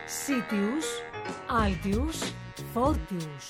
Sitius, Altius, Fortius.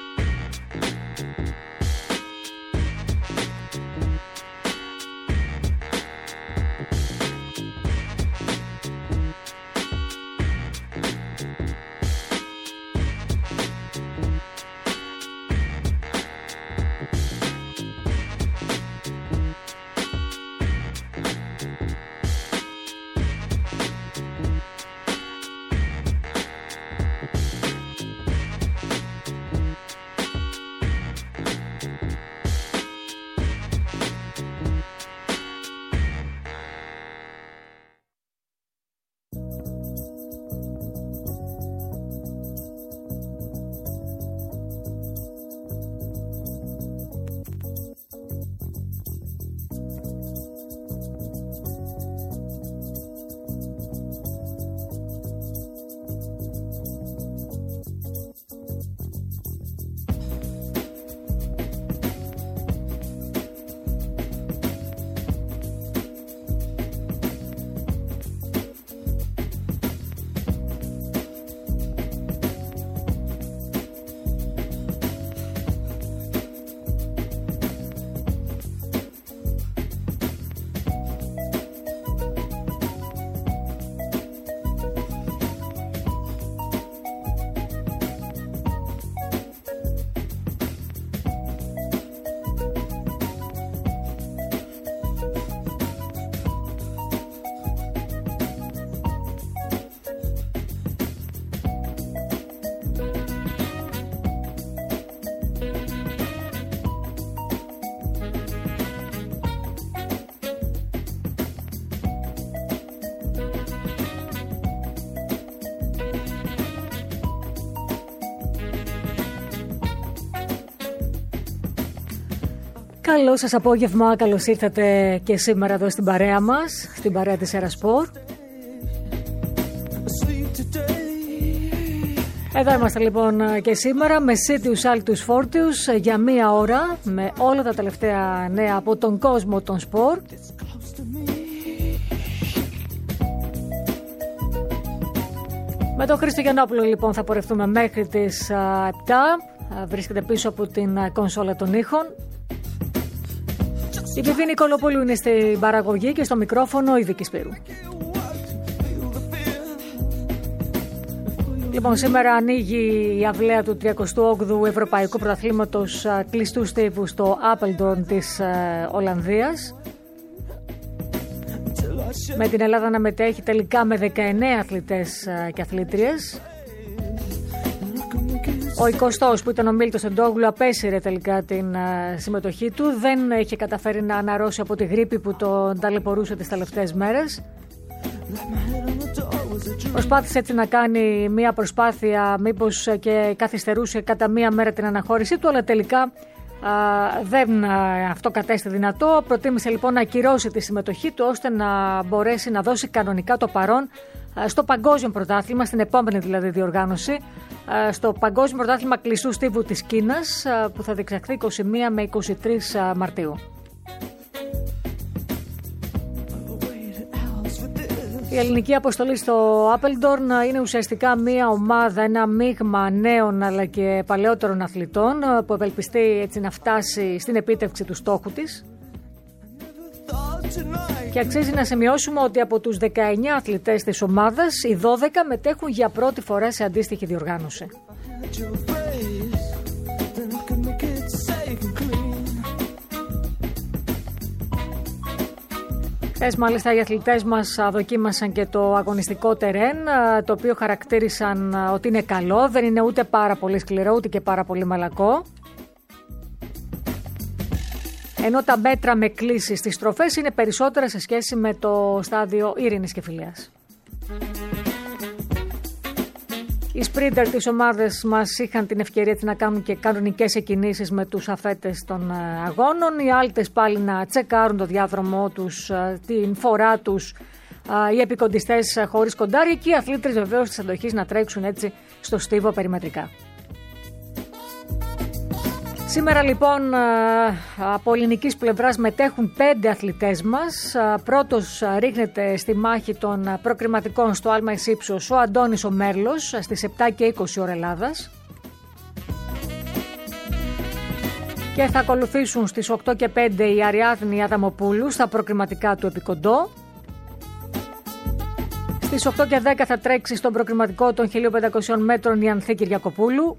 Καλό σας απόγευμα, καλώς ήρθατε και σήμερα εδώ στην παρέα μας, στην παρέα της Ερασπορ. Εδώ είμαστε λοιπόν και σήμερα με Sitius, Altius, Fortius για μία ώρα με όλα τα τελευταία νέα από τον κόσμο των σπορ. Με τον Χρήστο Γιαννόπουλο λοιπόν θα πορευτούμε μέχρι τις 7. Βρίσκεται πίσω από την κονσόλα των ήχων. Η Βιβή Νικολοπούλου είναι στην παραγωγή και στο μικρόφωνο η Βίκη Σπύρου. Λοιπόν, σήμερα ανοίγει η αυλαία του 38ου Ευρωπαϊκού Πρωταθλήματος κλειστού στίβου στο Apeldoorn της Ολλανδίας. Με την Ελλάδα να μετέχει τελικά με 19 αθλητές και αθλήτριες. Ο 20ος που ήταν ο Μίλτος Εντόγλου απέσυρε τελικά την συμμετοχή του. Δεν είχε καταφέρει να αναρρώσει από τη γρίπη που τον ταλαιπωρούσε τις τελευταίες μέρες. Προσπάθησε έτσι να κάνει μία προσπάθεια, μήπως και καθυστερούσε κατά μία μέρα την αναχώρησή του, αλλά τελικά δεν αυτό κατέστη δυνατό. Προτίμησε λοιπόν να ακυρώσει τη συμμετοχή του ώστε να μπορέσει να δώσει κανονικά το παρόν στο Παγκόσμιο Πρωτάθλημα, στην επόμενη δηλαδή διοργάνωση, στο Παγκόσμιο Πρωτάθλημα κλειστού στίβου της Κίνας που θα διεξαχθεί 21 με 23 Μαρτίου. Η ελληνική αποστολή στο Apeldoorn είναι ουσιαστικά μια ομάδα, ένα μείγμα νέων αλλά και παλαιότερων αθλητών που ευελπιστεί έτσι να φτάσει στην επίτευξη του στόχου της. Και αξίζει να σημειώσουμε ότι από τους 19 αθλητές της ομάδας, οι 12 μετέχουν για πρώτη φορά σε αντίστοιχη διοργάνωση. Χθες μάλιστα οι αθλητές μας δοκίμασαν και το αγωνιστικό τερέν, το οποίο χαρακτήρισαν ότι είναι καλό, δεν είναι ούτε πάρα πολύ σκληρό ούτε και πάρα πολύ μαλακό. Ενώ τα μέτρα με κλίσεις στις στροφές είναι περισσότερα σε σχέση με το στάδιο ειρήνης και φιλίας. Οι σπρίντερ της ομάδας μας είχαν την ευκαιρία να κάνουν και κανονικές εκκινήσεις με τους αφέτες των αγώνων. Οι άλτες πάλι να τσεκάρουν το διάδρομό τους, την φορά τους, οι επικοντιστές χωρίς κοντάρι και οι αθλήτρες βεβαίως της αντοχής να τρέξουν έτσι στο στίβο περιμετρικά. Σήμερα λοιπόν από ελληνικής πλευράς μετέχουν 5 αθλητές μας. Πρώτος ρίχνεται στη μάχη των προκριματικών στο άλμα εις ύψος ο Αντώνης ο Μέρλος στις 7 και 20 ώρα Ελλάδας. Και θα ακολουθήσουν στις 8 και 5 η Αριάδνη Αδαμοπούλου στα προκριματικά του επικοντό. Στις 8 και 10 θα τρέξει στον προκριματικό των 1500 μέτρων η Ανθή Κυριακοπούλου.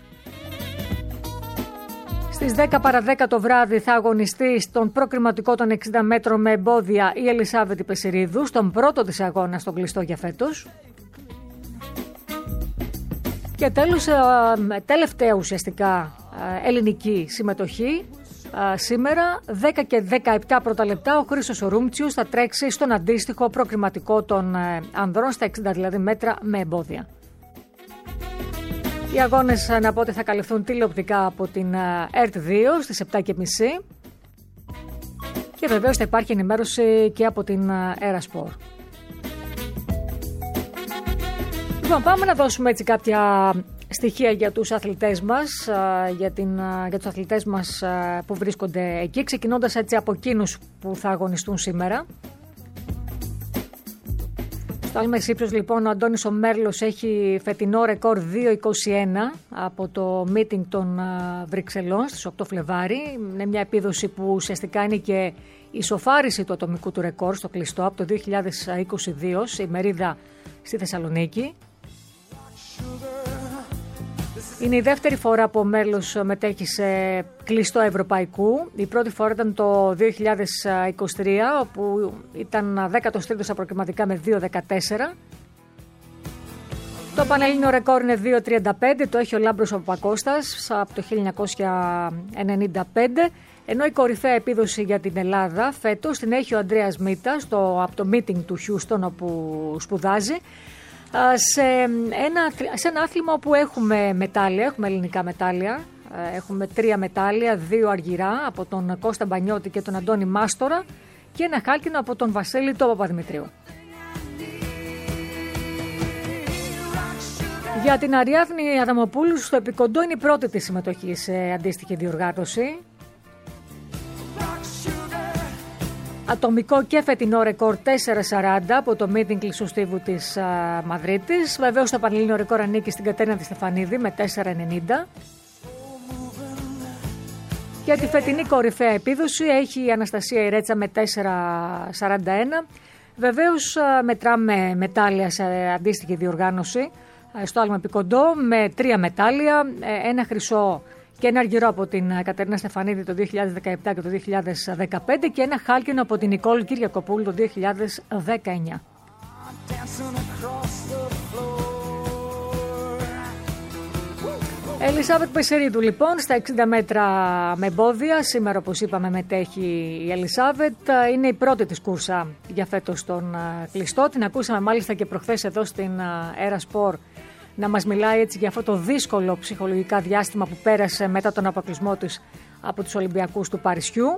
Στις 10 παρα 10 το βράδυ θα αγωνιστεί στον προκριματικό των 60 μέτρων με εμπόδια η Ελισάβετ Πεσιρίδου, στον πρώτο της αγώνα στον κλειστό για φέτος. Και τέλος, τελευταία ουσιαστικά ελληνική συμμετοχή. Σήμερα 10 και 17 πρώτα λεπτά ο Χρήστος Ορούμτσιος θα τρέξει στον αντίστοιχο προκριματικό των ανδρών στα 60 δηλαδή μέτρα με εμπόδια. Οι αγώνες να πω ότι θα καλυφθούν τηλεοπτικά από την ΕΡΤ2 στις 7.30 και βεβαίως θα υπάρχει ενημέρωση και από την Ερασπορ. Λοιπόν, πάμε να δώσουμε έτσι κάποια στοιχεία για τους αθλητές μας, για τους αθλητές μας που βρίσκονται εκεί, ξεκινώντας έτσι από εκείνους που θα αγωνιστούν σήμερα. Στο άλμα εις ύψος λοιπόν ο Αντώνης ο Μέρλος έχει φετινό ρεκόρ 2.21 από το meeting των Βρυξελών στις 8 Φλεβάρι. Είναι μια επίδοση που ουσιαστικά είναι και η σοφάριση του ατομικού του ρεκόρ στο κλειστό από το 2022 σε ημερίδα στη Θεσσαλονίκη. Είναι η δεύτερη φορά που ο Μέρλος μετέχει σε κλειστό ευρωπαϊκού. Η πρώτη φορά ήταν το 2023, όπου ήταν 13ο στα προκριματικά με 2.14. Το πανελλήνιο ρεκόρ είναι 2.35, το έχει ο Λάμπρος Παπακώστας από το 1995, ενώ η κορυφαία επίδοση για την Ελλάδα φέτος την έχει ο Ανδρέας Μίτας από το meeting του Χιούστον όπου σπουδάζει. Σε ένα άθλημα όπου έχουμε μετάλλια, έχουμε ελληνικά μετάλλια, έχουμε 3 μετάλλια, 2 αργυρά από τον Κώστα Μπανιώτη και τον Αντώνη Μάστορα και ένα χάλκινο από τον Βασίλη το Παπαδημητρίου. Για την Αριάδνη Αδαμοπούλου στο επικοντό είναι η πρώτη της συμμετοχή σε αντίστοιχη διοργάνωση. Ατομικό και φετινό ρεκόρ 4.40 από το meeting κλειστού στίβου της Μαδρίτης. Βεβαίως το πανελλήνιο ρεκόρ ανήκει στην Κατέρινα τη Στεφανίδη με 4.90. Και τη φετινή κορυφαία επίδοση έχει η Αναστασία Ιρέτσα με 4.41. Βεβαίως μετράμε μετάλλια σε αντίστοιχη διοργάνωση στο άλμα επικοντό με 3 μετάλλια, ένα χρυσό και ένα αργυρό από την Κατερίνα Στεφανίδη το 2017 και το 2015 και ένα χάλκινο από την Νικόλ Κυριακοπούλου το 2019. Ελισάβετ Πεσιρίδου λοιπόν στα 60 μέτρα με εμπόδια. Σήμερα όπως είπαμε μετέχει η Ελισάβετ. Είναι η πρώτη της κούρσα για φέτος στον κλειστό. Την ακούσαμε μάλιστα και προχθές εδώ στην Ερασπορ να μας μιλάει έτσι για αυτό το δύσκολο ψυχολογικά διάστημα που πέρασε μετά τον αποκλεισμό της από τους Ολυμπιακούς του Παρισιού.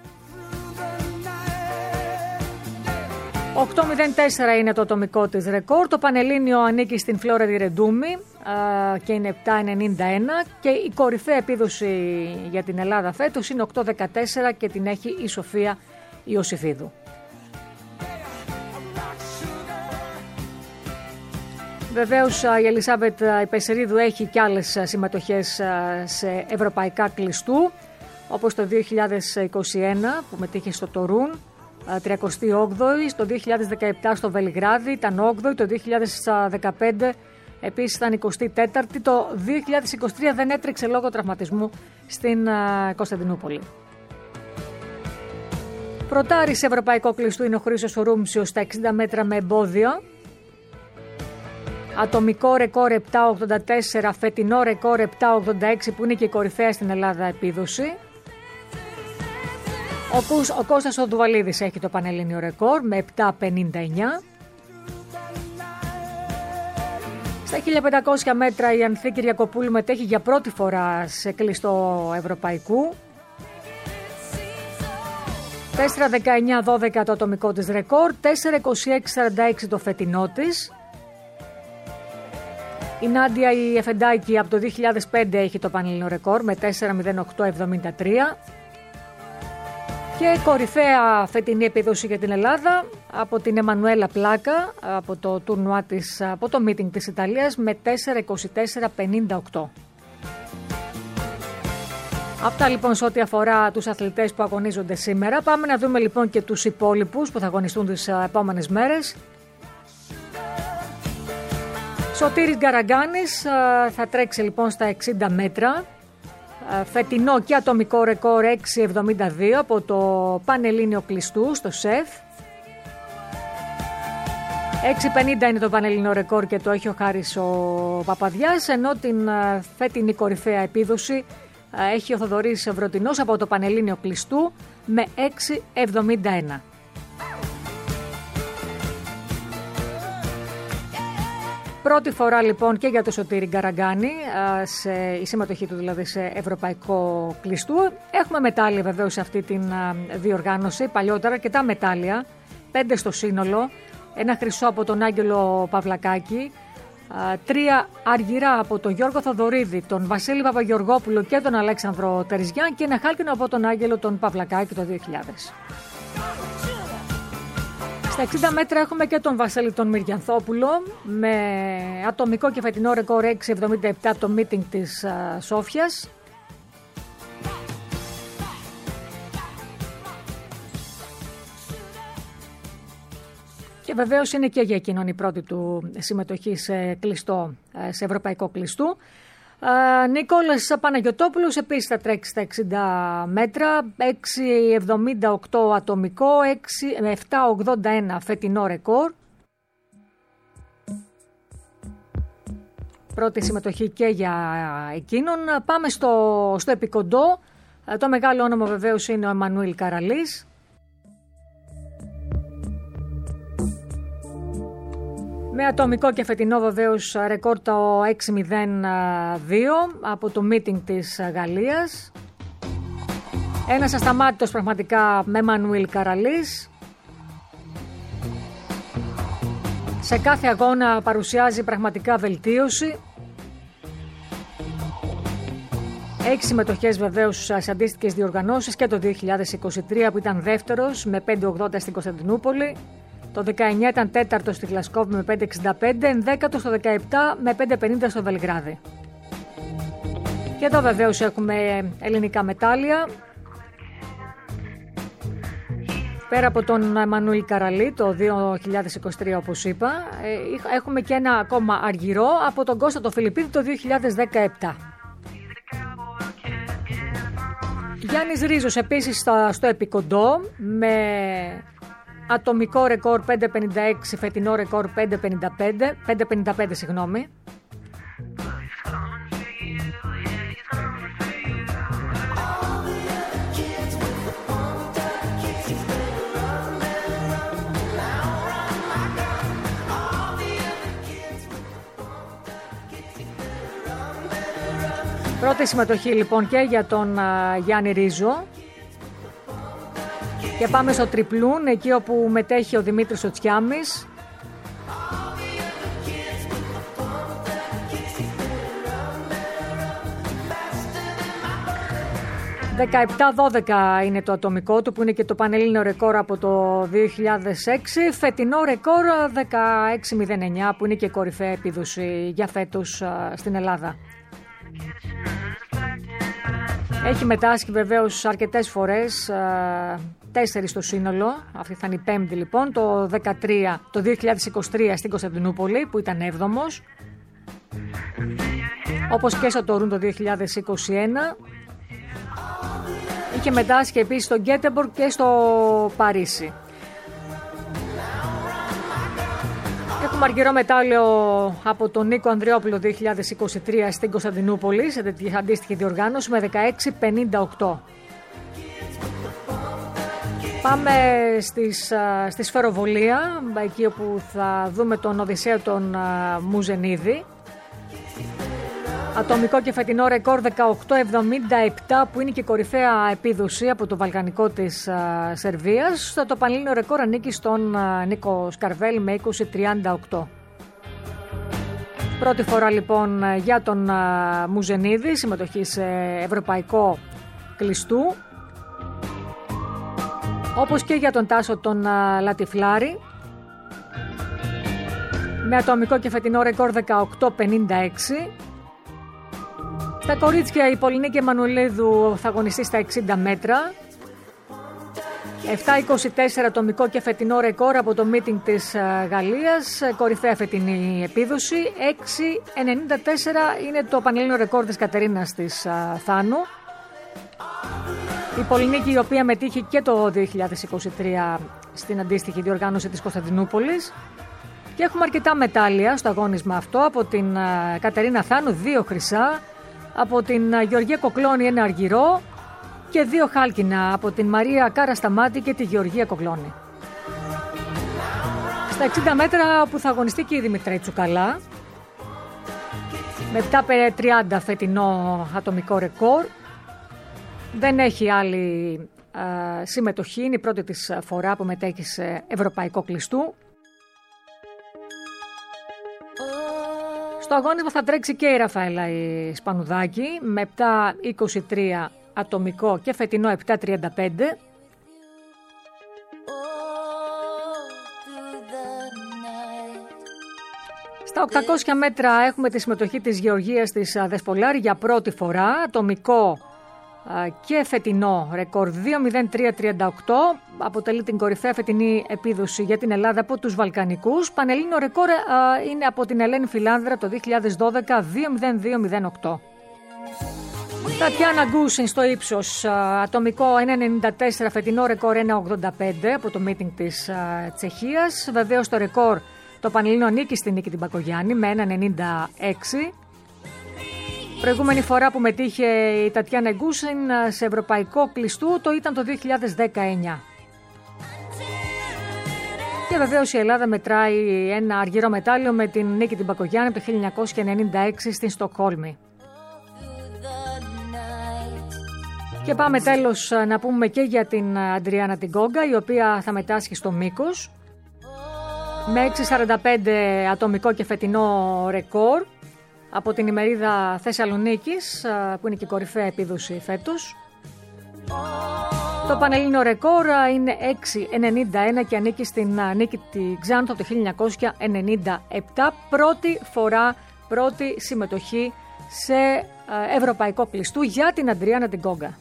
8.04 είναι το ατομικό της ρεκόρ. Το πανελλήνιο ανήκει στην Φλόρα Διρεντούμη και είναι 7.91 και η κορυφαία επίδοση για την Ελλάδα φέτος είναι 8.14 και την έχει η Σοφία Ιωσήφιδου. Βεβαίως η Ελισάβετ Πεσιρίδου έχει και άλλες συμμετοχές σε ευρωπαϊκά κλειστού, όπως το 2021 που μετήχε στο Τορούν, 38η, το 2017 στο Βελιγράδι ήταν 8η, το 2015 επίσης ήταν 24η, το 2023 δεν έτρεξε λόγω τραυματισμού στην Κωνσταντινούπολη. Πρωτάρης ευρωπαϊκό κλειστού είναι ο Χρήστος Ορούμψιος στα 60 μέτρα με εμπόδιο. Ατομικό ρεκόρ 7.84, φετινό ρεκόρ 7.86 που είναι και η κορυφαία στην Ελλάδα επίδοση. Ο Κώστας ο Δουβαλίδης έχει το πανελλήνιο ρεκόρ με 7.59. Στα 1500 μέτρα η Ανθή Κυριακοπούλου μετέχει για πρώτη φορά σε κλειστό ευρωπαϊκού. 4.19-12 το ατομικό της ρεκόρ, 4.26-46 το φετινό της. Η Νάντια η Εφεντάκη από το 2005 έχει το πανελλήνιο ρεκόρ με 4.08.73. Και κορυφαία φετινή επίδοση για την Ελλάδα από την Εμμανουέλα Πλάκα από το τουρνουά της, από το meeting της Ιταλίας με 4.24.58. Αυτά λοιπόν σε ό,τι αφορά τους αθλητές που αγωνίζονται σήμερα. Πάμε να δούμε λοιπόν και τους υπόλοιπους που θα αγωνιστούν τις επόμενες μέρες. Σωτήρης Γκαραγκάνης θα τρέξει λοιπόν στα 60 μέτρα. Φετινό και ατομικό ρεκόρ 6.72 από το Πανελλήνιο κλειστού στο ΣΕΦ. 6.50 είναι το πανελλήνιο ρεκόρ και το έχει ο Χάρης ο Παπαδιάς, ενώ την φετινή κορυφαία επίδοση έχει ο Θοδωρής Βρωτινός από το Πανελλήνιο κλειστού με 6.71. Πρώτη φορά λοιπόν και για το Σωτήρη Γκαραγκάνη, η συμμετοχή του δηλαδή σε ευρωπαϊκό κλειστού. Έχουμε μετάλλια βεβαίως σε αυτή την διοργάνωση, παλιότερα αρκετά μετάλλια, 5 στο σύνολο, ένα χρυσό από τον Άγγελο Παυλακάκη, 3 αργυρά από τον Γιώργο Θοδωρίδη, τον Βασίλη Παπαγεωργόπουλο και τον Αλέξανδρο Τεριζιά και ένα χάλκινο από τον Άγγελο τον Παυλακάκη το 2000. Στα 60 μέτρα έχουμε και τον Βασίλη τον Μυριανθόπουλο με ατομικό και φετινό ρεκόρ 6.77 από το meeting της Σόφιας. Και βεβαίως είναι και για εκείνον η πρώτη του συμμετοχή σε κλειστό, σε ευρωπαϊκό κλειστού. Νικόλας Παναγιωτόπουλος επίσης θα τρέξει στα 60 μέτρα, 6.78 ατομικό, 7.81 φετινό ρεκόρ. Πρώτη συμμετοχή και για εκείνον. Πάμε στο επικοντό. Το μεγάλο όνομα βεβαίως είναι ο Εμμανουήλ Καραλής. Με ατομικό και φετινό βεβαίως ρεκόρ το 6.02 από το meeting της Γαλλίας. Ένας ασταμάτητος πραγματικά με Εμμανουήλ Καραλής. Σε κάθε αγώνα παρουσιάζει πραγματικά βελτίωση. Έχει συμμετοχές βεβαίως σε αντίστοιχες διοργανώσεις και το 2023 που ήταν δεύτερος με 5.80 στην Κωνσταντινούπολη. Το 19 ήταν τέταρτο στη Γλασκόβη με 5.65, ενδέκατο στο 17 με 5.50 στο Βελιγράδι. Και εδώ βεβαίως έχουμε ελληνικά μετάλλια. Πέρα από τον Εμμανουήλ Καραλή το 2023 όπως είπα, έχουμε και ένα ακόμα αργυρό από τον Κώστα το Φιλιππίδη το 2017. Γιάννης Ρίζος επίσης στο επικοντό με ατομικό ρεκόρ 5.56, φετινό ρεκόρ 5.55 συγγνώμη. Πρώτη συμμετοχή λοιπόν και για τον Γιάννη Ρίζο. Και πάμε στο τριπλούν, εκεί όπου μετέχει ο Δημήτρης ο Τσιάμης. «17-12» είναι το ατομικό του, που είναι και το πανελλήνιο ρεκόρ από το 2006. Φετινό ρεκόρ 16-09, που είναι και κορυφαία επίδοση για φέτος στην Ελλάδα. Έχει μετάσχει βεβαίως αρκετές φορές, 4 στο σύνολο, αυτή θα είναι η πέμπτη λοιπόν, το 2023 στην Κωνσταντινούπολη που ήταν 7ος, όπως και στο Τορούν το 2021. Είχε μετάσχει επίσης στο Γκέτεμποργκ και στο Παρίσι. Έχουμε αργυρό μετάλλιο από τον Νίκο Ανδριόπουλο 2023 στην Κωνσταντινούπολη σε αντίστοιχη διοργάνωση με 16.58. Πάμε στη σφαιροβολία, εκεί όπου θα δούμε τον Οδυσσέα τον Μουζενίδη. Ατομικό και φετινό ρεκόρ 18.77, που είναι και κορυφαία επίδοση από το βαλκανικό της Σερβίας. Το πανελλήνιο ρεκόρ ανήκει στον Νίκο Σκαρβέλη με 20.38. Πρώτη φορά λοιπόν για τον Μουζενίδη, συμμετοχή σε ευρωπαϊκό κλειστού. Όπως και για τον Τάσο τον Λατιφλάρη, με ατομικό και φετινό ρεκόρ 18.56. Στα κορίτσια η Πολυνίκη Εμμανουηλίδου θα αγωνιστεί στα 60 μέτρα. 7.24 ατομικό και φετινό ρεκόρ από το meeting της Γαλλίας, κορυφαία φετινή επίδοση. 6.94 είναι το πανελλήνιο ρεκόρ της Κατερίνας της Θάνου. Η Πολυνίκη, η οποία μετήχε και το 2023 στην αντίστοιχη διοργάνωση της Κωνσταντινούπολης. Και έχουμε αρκετά μετάλλια στο αγώνισμα αυτό, από την Κατερίνα Θάνου 2 χρυσά, από την Γεωργία Κοκλώνη 1 αργυρό και 2 χάλκινα από την Μαρία Καρασταμάτη και τη Γεωργία Κοκλώνη. Στα 60 μέτρα όπου θα αγωνιστεί και η Δημητρή Τσουκαλά, με 7.30 φετινό ατομικό ρεκόρ. Δεν έχει άλλη συμμετοχή, είναι η πρώτη της φορά που μετέχει σε ευρωπαϊκό κλειστού. Στο αγώνισμα θα τρέξει και η Ραφαέλα η Σπανουδάκη με 7.23 ατομικό και φετινό 7.35. Στα 800 μέτρα έχουμε τη συμμετοχή της Γεωργίας της Δεσπολάρη για πρώτη φορά, ατομικό και φετινό ρεκόρ 2.03.38, αποτελεί την κορυφαία φετινή επίδοση για την Ελλάδα από τους Βαλκανικούς. Πανελλήνιο ρεκόρ είναι από την Ελένη Φιλάνδρα το 2012, 2.02.08. Τατιάνα Γκούσιν στο ύψος, ατομικό 1.94, φετινό ρεκόρ 1.85 από το meeting της Τσεχίας. Βεβαίως το ρεκόρ το Πανελλήνιο ανήκει στην Νίκη την Μπακογιάννη με 1.96. Προηγούμενη φορά που μετήχε η Τατιάνα Γκούσιν σε ευρωπαϊκό κλειστού το ήταν το 2019. Και βεβαίως η Ελλάδα μετράει ένα αργυρό μετάλλιο με την Νίκη την Μπακογιάννη το 1996 στην Στοκχόλμη. Και πάμε τέλος να πούμε και για την Αντριάννα την Γκόγκα, η οποία θα μετάσχει στο μήκος με 6.45 ατομικό και φετινό ρεκόρ από την ημερίδα Θεσσαλονίκης, που είναι και η κορυφαία επίδοση φέτος. Το πανελλήνιο ρεκόρ είναι 6.91 και ανήκει στην Νίκη τη Ξάνθου το 1997. Πρώτη φορά, πρώτη συμμετοχή σε ευρωπαϊκό κλειστού για την Αντριάννα την Γκόγκα.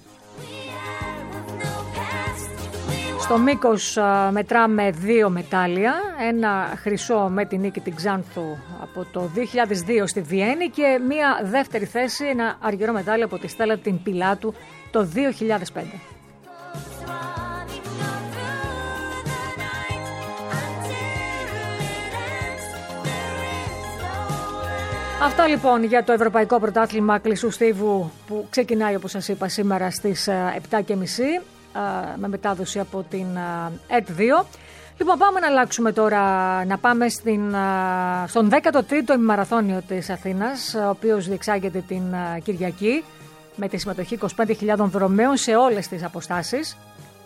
Στο μήκος μετράμε 2 μετάλλια, ένα χρυσό με την Νίκη την Ξάνθου από το 2002 στη Βιέννη και μία δεύτερη θέση, ένα αργυρό μετάλλιο από τη Στέλλα την Πιλάτου το 2005. Αυτά λοιπόν για το Ευρωπαϊκό Πρωτάθλημα Κλειστού Στίβου που ξεκινάει, όπως σας είπα, σήμερα στις 7.30 με μετάδοση από την ΕΡΤ2. Λοιπόν, πάμε να αλλάξουμε τώρα, να πάμε στον 13ο ημιμαραθώνιο της Αθήνας, ο οποίος διεξάγεται την Κυριακή με τη συμμετοχή 25.000 δρομέων σε όλες τις αποστάσεις.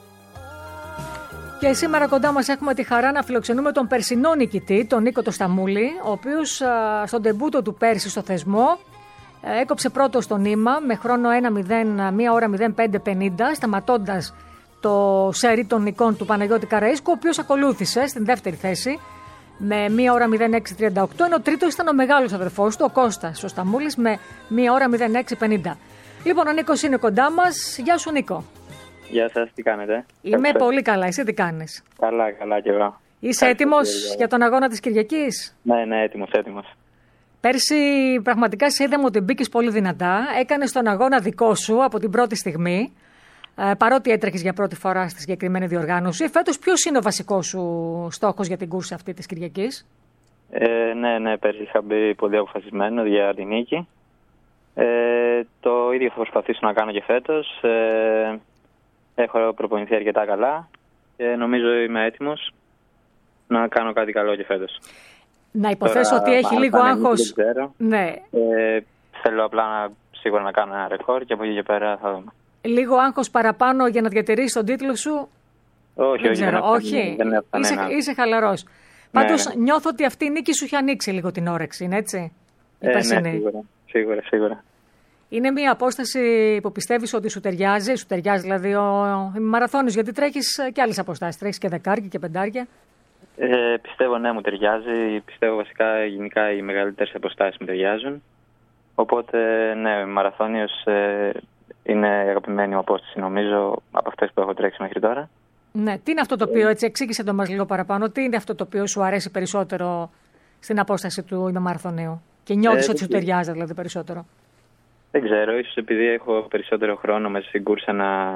Και σήμερα κοντά μας έχουμε τη χαρά να φιλοξενούμε τον περσινό νικητή, τον Νίκο το Σταμούλη, ο οποίος στον ντεμπούτο του πέρσι στο θεσμό έκοψε πρώτο στο νήμα με χρόνο 1 ώρα 05.50, σταματώντας το σερί των νικών του Παναγιώτη Καραΐσκου, ο οποίος ακολούθησε στην δεύτερη θέση με 1 ώρα 06.38, ενώ ο τρίτος ήταν ο μεγάλος αδερφός του, ο Κώστας ο Σταμούλης, με 1 ώρα 06.50. Λοιπόν, ο Νίκος είναι κοντά μας. Γεια σου, Νίκο. Γεια σας, τι κάνετε? Είμαι πολύ καλά, εσύ τι κάνεις? Καλά και εγώ. Είσαι έτοιμος για τον αγώνα της Κυριακής? Ναι, έτοιμος. Πέρσι πραγματικά σε είδαμε ότι μπήκες πολύ δυνατά, έκανες τον αγώνα δικό σου από την πρώτη στιγμή, παρότι έτρεχες για πρώτη φορά στη συγκεκριμένη διοργάνωση. Φέτος ποιος είναι ο βασικός σου στόχος για την κούρσα αυτή της Κυριακής? Ναι, πέρσι είχα μπει πολύ αποφασισμένο για την νίκη. Το ίδιο θα προσπαθήσω να κάνω και φέτος. Έχω προπονηθεί αρκετά καλά και νομίζω είμαι έτοιμος να κάνω κάτι καλό και φέτος. Να υποθέσω ότι έχει λίγο άγχος. Ναι. Θέλω απλά σίγουρα να κάνω ένα ρεκόρ και από εκεί και πέρα θα δούμε. Λίγο άγχος παραπάνω για να διατηρήσεις τον τίτλο σου? Όχι. Είσαι χαλαρός. Πάντως νιώθω ότι αυτή η νίκη σου είχε ανοίξει λίγο την όρεξη, είναι έτσι? Η περσινή. Ναι, σίγουρα. Είναι μια απόσταση που πιστεύεις ότι σου ταιριάζει δηλαδή ο μαραθώνιος, γιατί τρέχεις και άλλες αποστάσεις, τρέχεις και δεκάρια και πεντάρια. Πιστεύω ναι, μου ταιριάζει. Πιστεύω βασικά γενικά οι μεγαλύτερες αποστάσεις μου ταιριάζουν. Οπότε ναι, μαραθώνιος είναι η αγαπημένη μου απόσταση νομίζω από αυτές που έχω τρέξει μέχρι τώρα. Ναι, τι είναι αυτό το οποίο, έτσι εξήγησε το μας λίγο παραπάνω, τι είναι αυτό το οποίο σου αρέσει περισσότερο στην απόσταση του ημιμαραθωνίου και νιώθεις ότι σου ταιριάζει δηλαδή περισσότερο? Δεν ξέρω, ίσως επειδή έχω περισσότερο χρόνο μέσα στην κούρσα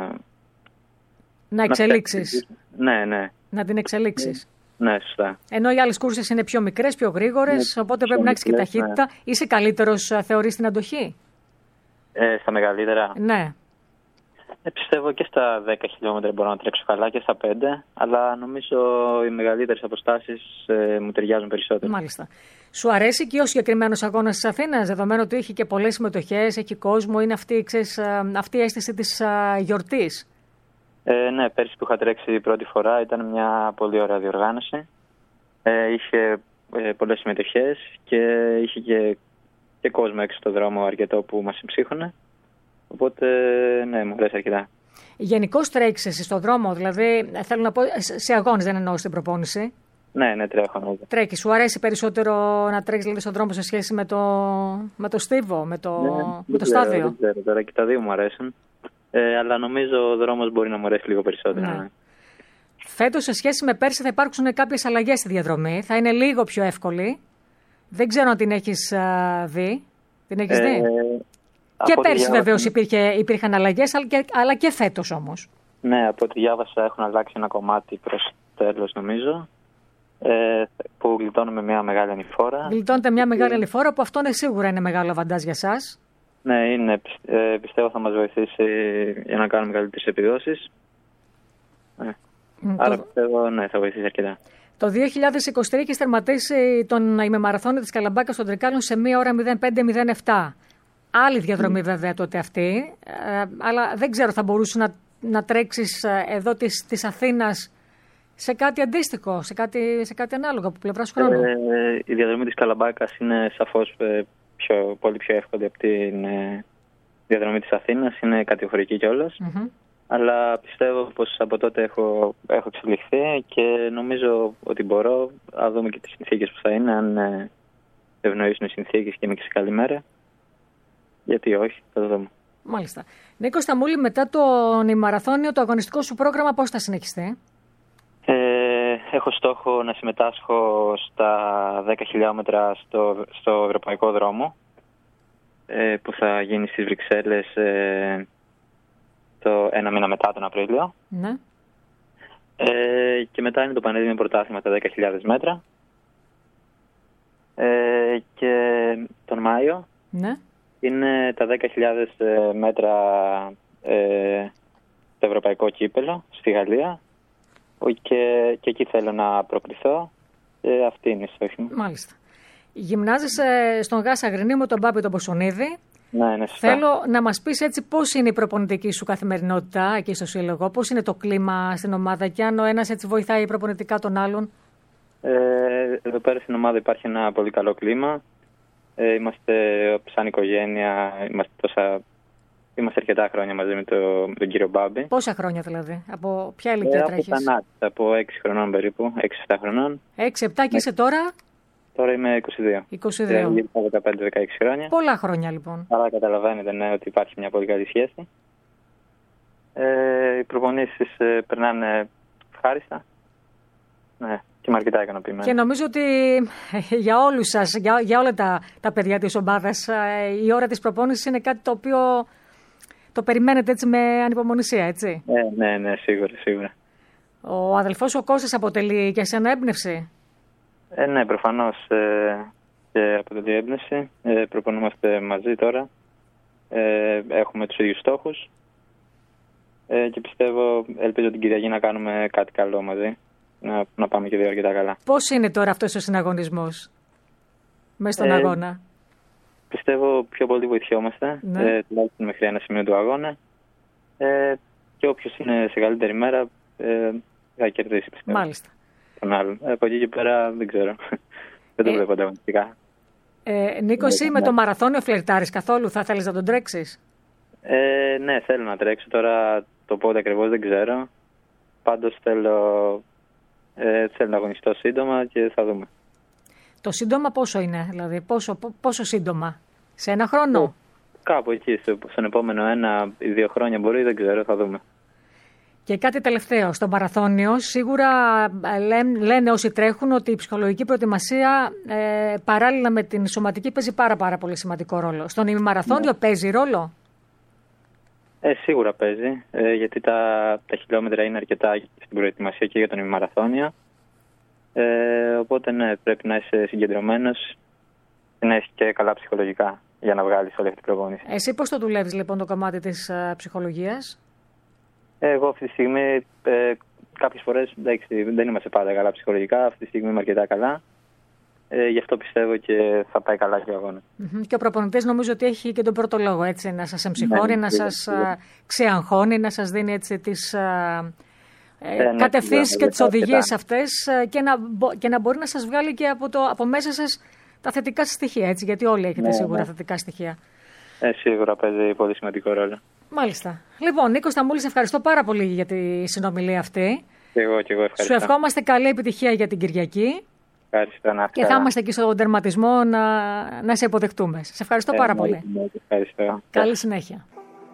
να εξελίξεις. Ναι. Να την εξελίξεις. Ναι, σωστά. Ενώ οι άλλες κούρσες είναι πιο μικρές, πιο γρήγορες, οπότε πρέπει να έχεις και ταχύτητα. Ναι. Είσαι καλύτερος, θεωρείς, στην αντοχή? Στα μεγαλύτερα. Ναι. Πιστεύω και στα 10 χιλιόμετρα μπορώ να τρέξω καλά και στα 5, αλλά νομίζω οι μεγαλύτερες αποστάσεις μου ταιριάζουν περισσότερο. Μάλιστα. Σου αρέσει και ο συγκεκριμένος αγώνας της Αθήνας, δεδομένου ότι έχει και πολλές συμμετοχές, έχει κόσμο, είναι αυτή η αίσθηση της γιορτής? Ναι, πέρσι που είχα τρέξει πρώτη φορά ήταν μια πολύ ωραία διοργάνωση. Είχε πολλές συμμετοχές και είχε και κόσμο έξω στο δρόμο αρκετό που μας συμψύχωνε. Οπότε, ναι, μου αρέσει αρκετά. Γενικώς τρέχεις εσύ στον δρόμο, δηλαδή, θέλω να πω, σε αγώνες, δεν εννοώ στην προπόνηση? Ναι, τρέχω. Τρέχεις. Σου αρέσει περισσότερο να τρέχεις δηλαδή στον δρόμο σε σχέση με το στίβο, με το στάδιο? Δεν ξέρω, τώρα και τα δύο μου αρέσουν. Αλλά νομίζω ο δρόμος μπορεί να μου αρέσει λίγο περισσότερο. Ναι. Φέτος, σε σχέση με πέρσι, θα υπάρξουν κάποιες αλλαγές στη διαδρομή. Θα είναι λίγο πιο εύκολη. Δεν ξέρω αν την έχεις δει. Την έχεις δει? Και πέρσι βεβαίως υπήρχαν αλλαγές, αλλά και φέτος όμως. Ναι, από ό,τι διάβασα έχουν αλλάξει ένα κομμάτι προς τέλος νομίζω, που γλιτώνουμε μια μεγάλη ανηφόρα. Γλιτώνεται μια μεγάλη ανηφόρα, που αυτό σίγουρα είναι μεγάλο αβαντάζ για σας. Ναι, πιστεύω θα μας βοηθήσει για να κάνουμε καλύτερες επιδόσεις. Άρα πιστεύω ναι, θα βοηθήσει αρκετά. Το 2023 έχει τερματίσει τον ημιμαραθώνιο της Καλαμπάκας των Τρικάλων σε 1 ώρα 05:07. Άλλη διαδρομή βέβαια τότε αυτή, αλλά δεν ξέρω, θα μπορούσε να τρέξεις εδώ της Αθήνας σε κάτι αντίστοιχο, σε κάτι ανάλογο από πλευράς χρόνου? Η διαδρομή της Καλαμπάκας είναι σαφώς πολύ πιο εύκολη από τη διαδρομή της Αθήνας, είναι κατηγορική κιόλας. Αλλά πιστεύω πως από τότε έχω εξελιχθεί και νομίζω ότι μπορώ. Να δούμε και τις συνθήκες που θα είναι, αν ευνοήσουν οι συνθήκες και είμαι και σε καλή μέρα. Γιατί όχι, θα το δούμε. Μάλιστα. Νίκο Σταμούλη, μετά τον ημιμαραθώνιο, το αγωνιστικό σου πρόγραμμα πώς θα συνεχιστεί? Έχω στόχο να συμμετάσχω στα 10 χιλιόμετρα στο Ευρωπαϊκό Δρόμο, που θα γίνει στις Βρυξέλλες ένα μήνα μετά τον Απρίλιο. Ναι. Και μετά είναι το Πανελλήνιο Πρωτάθλημα τα 10.000 μέτρα. Και τον Μάιο είναι τα 10.000 μέτρα το Ευρωπαϊκό Κύπελλο στη Γαλλία. Και εκεί θέλω να προκριθώ. Αυτή είναι η στόχη μου. Μάλιστα. Γυμνάζεσαι στον Γας Αγρινή με τον Μπάμπη τον Ποσονίδη. Ναι, σωστά. Θέλω να μας πεις έτσι πώς είναι η προπονητική σου καθημερινότητα εκεί στο Σύλλογο, πώς είναι το κλίμα στην ομάδα και αν ο ένας έτσι βοηθάει προπονητικά τον άλλον? Εδώ πέρα στην ομάδα υπάρχει ένα πολύ καλό κλίμα. Είμαστε σαν οικογένεια, είμαστε αρκετά χρόνια μαζί με τον κύριο Μπάμπη. Πόσα χρόνια δηλαδή, από ποια ηλικία τρέχεις? Από 6 χρονών περίπου, 6-7 χρονών. 6-7 και είσαι τώρα? Τώρα είμαι 22. 15-16 χρόνια. Πολλά χρόνια λοιπόν. Άρα καταλαβαίνετε ότι υπάρχει μια πολύ καλή σχέση. Οι προπονήσεις περνάνε ευχάριστα. Ναι, και είμαι αρκετά ικανοποιημένη. Και νομίζω ότι για όλους σας, για όλα τα παιδιά της ομάδας, η ώρα της προπόνησης είναι κάτι το οποίο το περιμένετε έτσι με ανυπομονησία, έτσι? Ναι, σίγουρα. Ο αδελφός σου ο Κώστας αποτελεί για εσένα έμπνευση? Ναι, προφανώς και αποτελεί έμπνευση. Προπονούμαστε μαζί τώρα. Έχουμε τους ίδιους στόχους. Και ελπίζω την Κυριακή να κάνουμε κάτι καλό μαζί. Να πάμε και δύο αρκετά καλά. Πώς είναι τώρα αυτός ο συναγωνισμός μέσα στον αγώνα? Πιστεύω πιο πολύ βοηθιόμαστε, τουλάχιστον μέχρι ένα σημείο του αγώνα. Και όποιος είναι σε καλύτερη μέρα θα κερδίσει, πιστεύω. Μάλιστα. Τον άλλον. Από εκεί και πέρα δεν ξέρω. Δεν το βλέπω ανταγωνιστικά. Νίκο, εσύ με το μαραθώνιο φλερτάρεις καθόλου? Θα θέλεις να τον τρέξεις? Ναι, θέλω να τρέξω. Τώρα το πότε ακριβώς δεν ξέρω. Πάντως θέλω να αγωνιστώ σύντομα και θα δούμε. Το σύντομα πόσο είναι, δηλαδή, πόσο σύντομα? Σε ένα χρόνο? Κάπου εκεί, στον επόμενο 1 ή 2 χρόνια μπορεί, δεν ξέρω, θα δούμε. Και κάτι τελευταίο, στο μαραθώνιο σίγουρα λένε όσοι τρέχουν ότι η ψυχολογική προετοιμασία παράλληλα με την σωματική παίζει πάρα πολύ σημαντικό ρόλο. Στον ημιμαραθώνιο παίζει ρόλο? Σίγουρα παίζει, γιατί τα χιλιόμετρα είναι αρκετά στην προετοιμασία και για τον ημιμαραθώνιο. Οπότε ναι, πρέπει να είσαι συγκεντρωμένος και να είσαι και καλά ψυχολογικά για να βγάλεις όλη αυτή την προπόνηση. Εσύ πώς το δουλεύεις λοιπόν το κομμάτι της ψυχολογίας? Εγώ αυτή τη στιγμή κάποιες φορές δεν είμαστε πάντα καλά ψυχολογικά, αυτή τη στιγμή είμαι αρκετά καλά. Γι' αυτό πιστεύω και θα πάει καλά και ο αγώνας. Και ο προπονητής νομίζω ότι έχει και τον πρώτο λόγο, έτσι, να σας εμψυχώνει, να σας ξεαγχώνει, να σας δίνει έτσι τις κατευθύνσεις και τις οδηγίες αυτές και να μπορεί να σας βγάλει και από μέσα σας τα θετικά στοιχεία, έτσι, γιατί όλοι έχετε σίγουρα θετικά στοιχεία. Σίγουρα παίζει πολύ σημαντικό ρόλο. Μάλιστα. Λοιπόν, Νίκο Σταμούλη, ευχαριστώ πάρα πολύ για τη συνομιλία αυτή. Εγώ ευχαριστώ. Σου ευχόμαστε καλή επιτυχία για την Κυριακή. Ευχαριστώ. Και θα είμαστε εκεί στον τερματισμό να σε υποδεχτούμε. Σε ευχαριστώ πάρα πολύ. Ευχαριστώ. Καλή συνέχεια.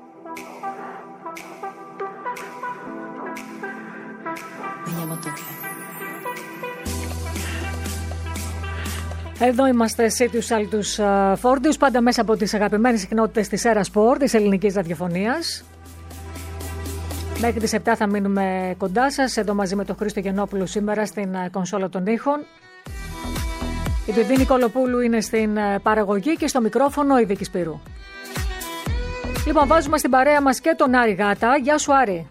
Εδώ είμαστε σε τους άλλους φόρτιους, πάντα μέσα από τις αγαπημένες συχνότητες της Era Sport, της ελληνικής ραδιοφωνίας. Μέχρι τις 7 θα μείνουμε κοντά σας, εδώ μαζί με τον Χρήστο Γεννόπουλο σήμερα στην κονσόλα των ήχων. Η Πηδή Νικολοπούλου είναι στην παραγωγή και στο μικρόφωνο η Βίκη Σπύρου. Λοιπόν, βάζουμε στην παρέα μας και τον Άρη Γάτα. Γεια σου, Άρη.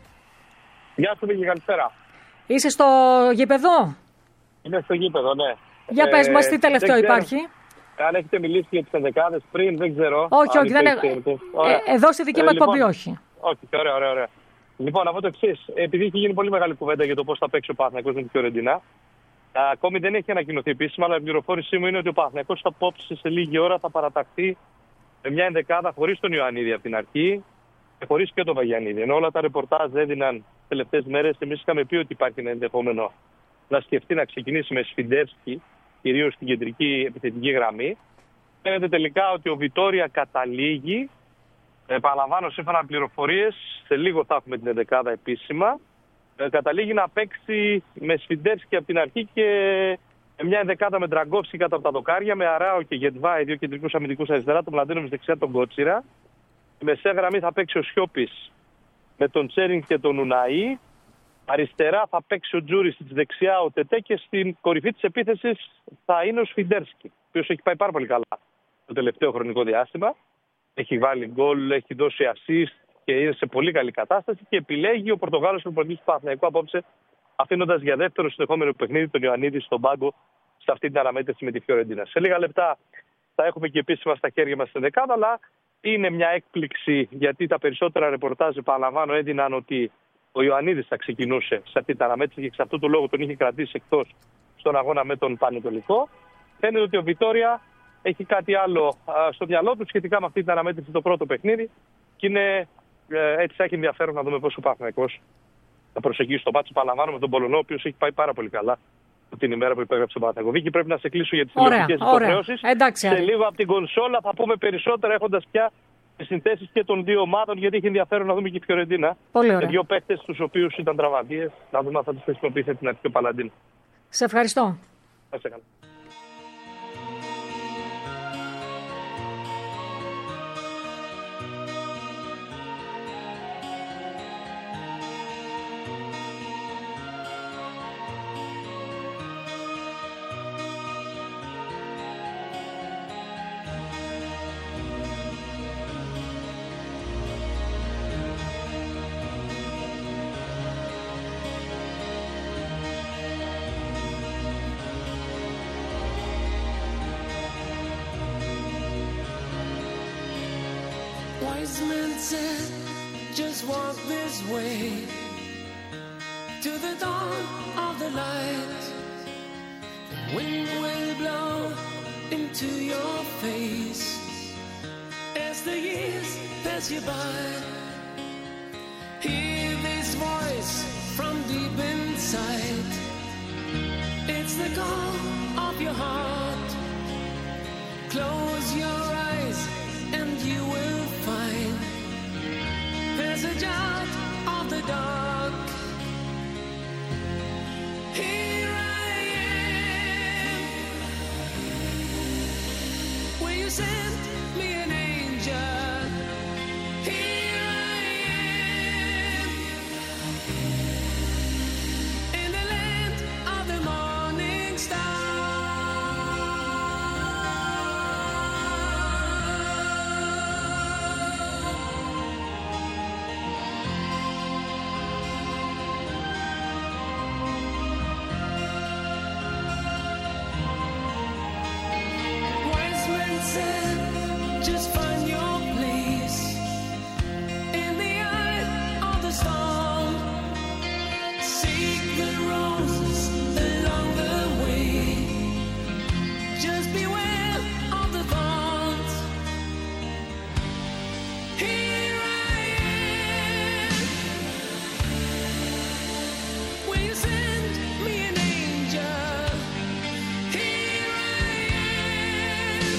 Γεια σου, Βίκη, καλησπέρα. Είσαι στο γήπεδο? Είμαι στο γήπεδο, ναι. Για πες μας, τι τελευταίο υπάρχει? Αν έχετε μιλήσει για τις ενδεκάδες πριν, δεν ξέρω. Όχι, δεν εδώ στη δική μου εκπομπή, όχι. Όχι, ωραία. Λοιπόν, από το εξής. Επειδή έχει γίνει πολύ μεγάλη κουβέντα για το πώς θα παίξει ο Παναθηναϊκός με τη Φιωρεντίνα, ακόμη δεν έχει ανακοινωθεί επίσημα, αλλά η πληροφόρησή μου είναι ότι ο Παναθηναϊκός απόψε σε λίγη ώρα θα παραταχθεί με μια ενδεκάδα χωρίς τον Ιωαννίδη από την αρχή και χωρίς και τον Βαγιαννίδη. Ενώ όλα τα ρεπορτάζ έδιναν τις τελευταίες μέρες, εμείς είχαμε πει ότι υπάρχει ένα ενδεχόμενο να σκεφτεί να ξεκινήσει με Σφιντεύσκι, κυρίως στην κεντρική επιθετική γραμμή. Φαίνεται τελικά ότι ο Βιτόρια καταλήγει. Επαναλαμβάνω, σύμφωνα με πληροφορίες, σε λίγο θα έχουμε την ενδεκάδα επίσημα. Καταλήγει να παίξει με Σφιντεύσκι από την αρχή και μια ενδεκάδα με Ντραγκόφσκι κάτω από τα δοκάρια, με Αράο και Γετβάη, δύο κεντρικούς αμυντικούς αριστερά, τον Μλαντένοβιτς δεξιά, τον Κότσιρα. Η μεσαία γραμμή θα παίξει ο Σιώπης με τον Τσέρινγκ και τον Ουναή. Αριστερά θα παίξει ο Τζούρισιτς, δεξιά ο Τετέ και στην κορυφή της επίθεσης θα είναι ο Σφιντεύσκι, ο οποίος έχει πάει πάρα πολύ καλά το τελευταίο χρονικό διάστημα. Έχει βάλει γκολ, έχει δώσει assist και είναι σε πολύ καλή κατάσταση και επιλέγει ο Πορτογάλος προπονητής του Παναθηναϊκού απόψε, αφήνοντας για δεύτερο συνεχόμενο παιχνίδι τον Ιωαννίδη στον πάγκο σε αυτή την αναμέτρηση με τη Φιωρεντίνα. Σε λίγα λεπτά θα έχουμε και επίσημα στα χέρια μας την δεκάδα, αλλά είναι μια έκπληξη γιατί τα περισσότερα ρεπορτάζ, επαναλαμβάνω, έδιναν ότι ο Ιωαννίδης θα ξεκινούσε σε αυτή την αναμέτρηση και εξ αυτού του λόγου τον είχε κρατήσει εκτός στον αγώνα με τον Πανετολικό. Φαίνεται ότι ο Βιτόρια έχει κάτι άλλο στο μυαλό του σχετικά με αυτή την αναμέτρηση το πρώτο παιχνίδι και είναι, έτσι θα έχει ενδιαφέρον να δούμε πώς ο Παναθηναϊκός θα προσεγγίσει το μάτσο. Παραλαμβάνω με τον Πολωνό, ο οποίος έχει πάει πάρα πολύ καλά την ημέρα που υπέγραψε τον Παναθηναϊκό. Βίκη, πρέπει να σε κλείσω για τις τηλεοπτικές υποχρεώσεις. Σε λίγο από την κονσόλα θα πούμε περισσότερα, έχοντας πια τις συνθέσεις και των δύο ομάδων, γιατί έχει ενδιαφέρον να δούμε και η Φιωρεντίνα. Με δύο παίκτες τους οποίους ήταν τραυματίες, να δούμε αν θα τους χρησιμοποιήσει την αρχή ο Παλαντίν. Σε ευχαριστώ. Wise men said, just walk this way to the dawn of the light. The wind will blow into your face as the years pass you by. Hear this voice from deep inside. It's the call of your heart. Close your eyes and you will find passage out of the dark. Here I am. Will you send me an angel? Here I am. In the land of the morning star. Just find your place in the eye of the storm. Seek the roses along the way. Just beware of the thorns. Here I am. Will you send me an angel? Here I am.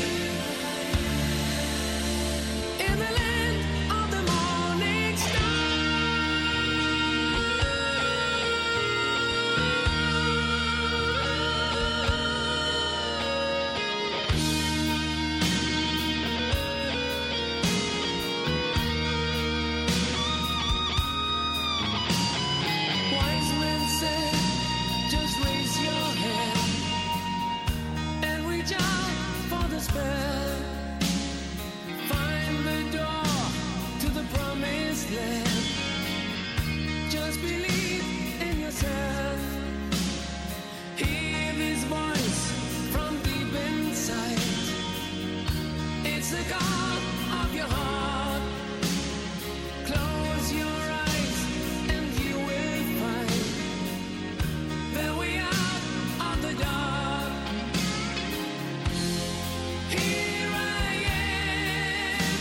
In the land of the morning star. Wise men said, just raise your hand and reach out for the spell. Find the door to the promised land. Just believe in yourself. Hear this voice from deep inside. It's the call of your heart. Close your eyes and you will find that we out of the dark. Here I am.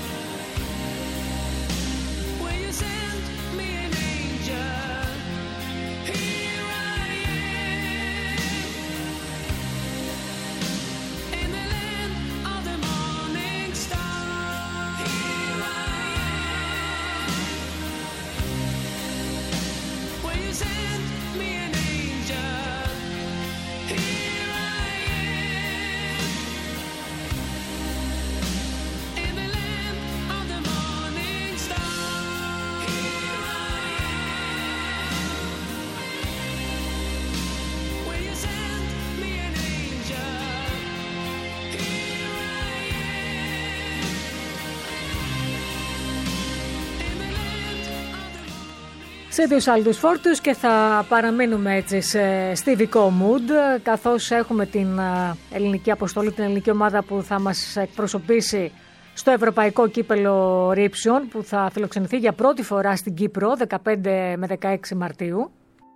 Will you send me an angel? Here I am. In the land of the morning star. Here I am. Will you send me an angel? Here I am. In the land of the morning star. Here I am. Will you send me an angel? Here I am. In the land of the morning. Σε δύο άλλους φόρτους και θα παραμείνουμε έτσι σε στιβικό mood, καθώς έχουμε την ελληνική αποστολή, την ελληνική ομάδα που θα μας εκπροσωπήσει στο Ευρωπαϊκό Κύπελλο Ρήψεων, που θα φιλοξενηθεί για πρώτη φορά στην Κύπρο 15 με 16 Μαρτίου.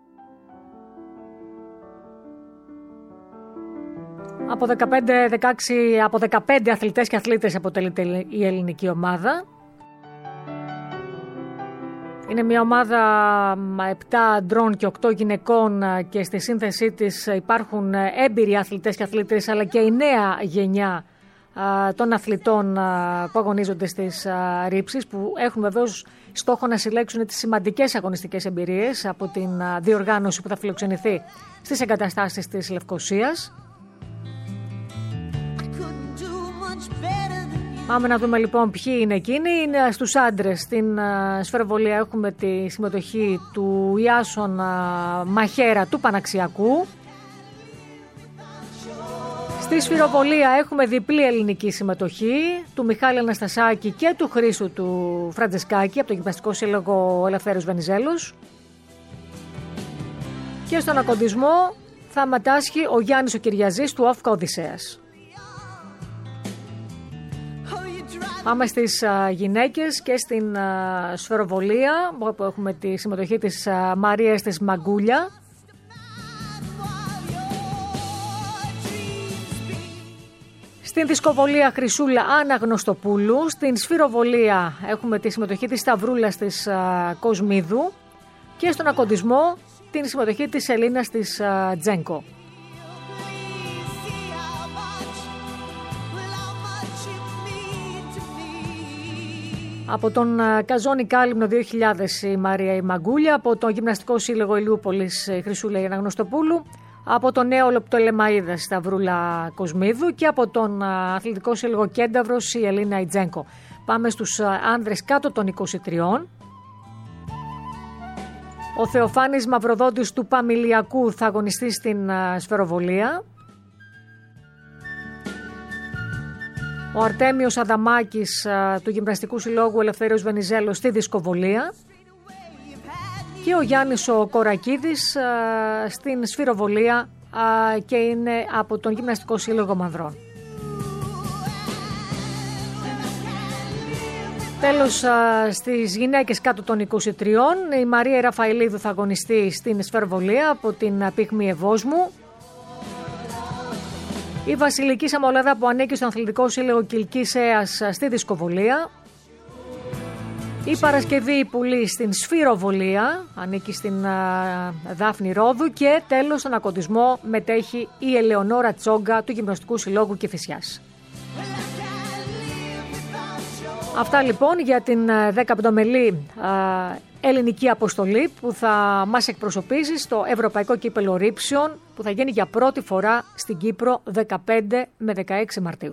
Από 15 αθλητές και αθλήτες αποτελείται η ελληνική ομάδα. Είναι μια ομάδα 7 αντρών και 8 γυναικών και στη σύνθεσή της υπάρχουν έμπειροι αθλητές και αθλήτες, αλλά και η νέα γενιά των αθλητών που αγωνίζονται στις ρήψεις, που έχουν βεβαίως στόχο να συλλέξουν τις σημαντικές αγωνιστικές εμπειρίες από την διοργάνωση που θα φιλοξενηθεί στις εγκαταστάσεις της Λευκωσίας. Πάμε να δούμε λοιπόν ποιοι είναι εκείνοι. Είναι στους άντρες. Στην σφαιροβολία έχουμε τη συμμετοχή του Ιάσον Μαχέρα του Παναξιακού. Στη σφυροβολία έχουμε διπλή ελληνική συμμετοχή του Μιχάλη Αναστασάκη και του Χρήστου του Φραντζεσκάκη από το Γυμναστικό Σύλλογο Ελευθέριος Βενιζέλος. Και στον ακοντισμό θα μετάσχει ο Γιάννης ο Κυριαζής του ΟΦΚΑ Οδυσσέας. Πάμε στις γυναίκες και στην σφαιροβολία, όπου έχουμε τη συμμετοχή της Μαρίας της Μαγκούλια. Στην δισκοβολία Χρυσούλα Αναγνωστοπούλου. Στην σφυροβολία έχουμε τη συμμετοχή της Σταυρούλας της Κοσμίδου. Και στον ακοντισμό την συμμετοχή της Ελίνας της Τζένκο. Από τον Καζόνι Κάλυμνο 2000 η Μαρία η Μαγκούλια, από τον Γυμναστικό Σύλλογο Ηλιούπολης η Χρυσούλα Αναγνωστοπούλου, από τον Νέο Πτολεμαΐδα Σταυρούλα Κοσμίδου και από τον Αθλητικό Σύλλογο Κένταυρος η Ελίνα Ιτζένκο. Πάμε στους άνδρες κάτω των 23. Ο Θεοφάνης Μαυροδότης του Παμιλιακού θα αγωνιστεί στην σφαιροβολία. Ο Αρτέμιος Αδαμάκης του Γυμναστικού Συλλόγου Ελευθέριος Βενιζέλος στη δισκοβολία. Και ο Γιάννης ο Κορακίδης στην σφυροβολία και είναι από τον Γυμναστικό Σύλλογο Μανδρών. Τέλος, στις γυναίκες κάτω των 23, η Μαρία Ραφαηλίδου θα αγωνιστεί στην σφαιροβολία από την Πύχμη Ευόσμου. Η Βασιλική Σαμολέδα που ανήκει στον Αθλητικό Σύλλογο Κιλκής Αίας στη δισκοβολία. Η Παρασκευή Πουλή στην σφυροβολία, ανήκει στην Δάφνη Ρόδου. Και τέλος στον ακοντισμό μετέχει η Ελεονόρα Τσόγκα του Γυμναστικού Συλλόγου Κηφισιάς. Αυτά λοιπόν για την 15μελή ελληνική αποστολή που θα μας εκπροσωπήσει στο Ευρωπαϊκό Κύπελλο Ρήψεων που θα γίνει για πρώτη φορά στην Κύπρο 15 με 16 Μαρτίου.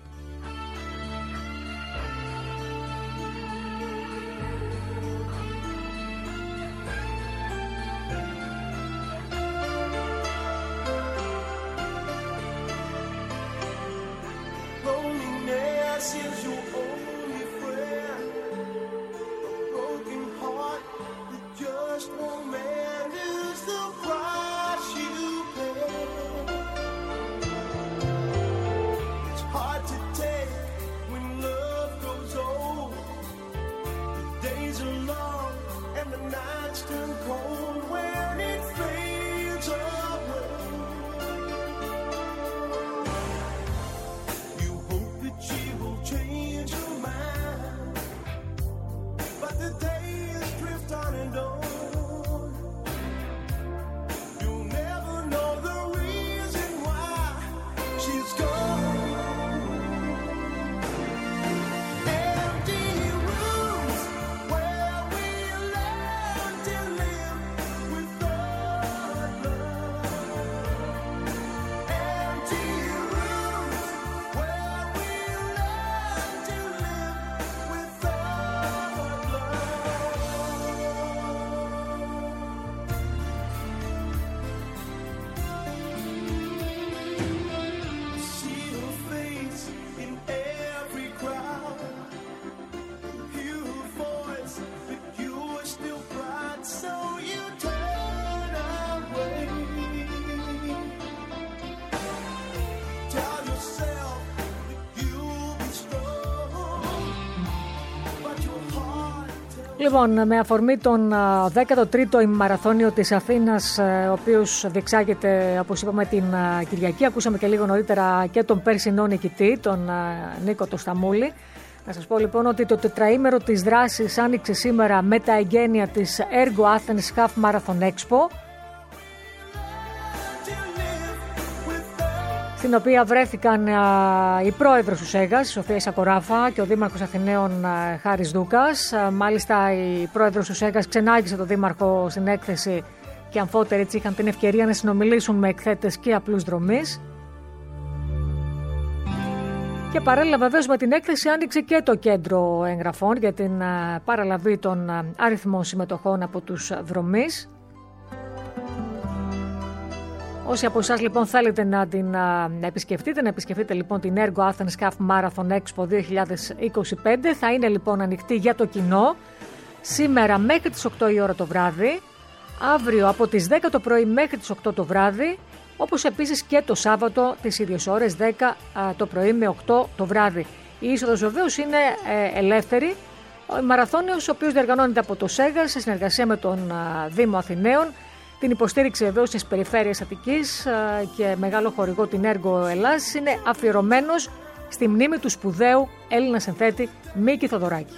Λοιπόν, με αφορμή τον 13ο ημιμαραθώνιο της Αθήνας, ο οποίος διεξάγεται, όπως είπαμε, την Κυριακή. Ακούσαμε και λίγο νωρίτερα και τον περσινό νικητή, τον Νίκο το Σταμούλη. Να σας πω λοιπόν ότι το τετραήμερο της δράσης άνοιξε σήμερα με τα εγγένεια της Ergo Athens Half Marathon Expo, στην οποία βρέθηκαν η πρόεδρος του ΣΕΓΑΣ, η Σοφία Σακοράφα, και ο δήμαρχος Αθηναίων Χάρης Δούκας. Μάλιστα η πρόεδρος του ΣΕΓΑΣ ξενάγησε τον δήμαρχο στην έκθεση και αμφότεροι έτσι είχαν την ευκαιρία να συνομιλήσουν με εκθέτες και απλούς δρομείς. Και παράλληλα βεβαίως με την έκθεση άνοιξε και το κέντρο εγγραφών για την παραλαβή των αριθμών συμμετοχών από τους δρομείς. Όσοι από εσάς λοιπόν θέλετε να την επισκεφτείτε λοιπόν την Ergo Athens Half Marathon Expo 2025, θα είναι λοιπόν ανοιχτή για το κοινό σήμερα μέχρι τις 8 η ώρα το βράδυ, αύριο από τις 10 το πρωί μέχρι τις 8 το βράδυ, όπως επίσης και το Σάββατο τις ίδιες ώρες 10 το πρωί με 8 το βράδυ. Η είσοδος βεβαίως είναι ελεύθερη. Ο μαραθώνιος, ο οποίος διοργανώνεται από το ΣΕΓΑ σε συνεργασία με τον Δήμο Αθηναίων, την υποστήριξη βεβαίως της Περιφέρειας Αττικής και μεγάλο χορηγό την Ergo Ελλάς, είναι αφιερωμένος στη μνήμη του σπουδαίου Έλληνα συνθέτη Μίκη Θοδωράκη.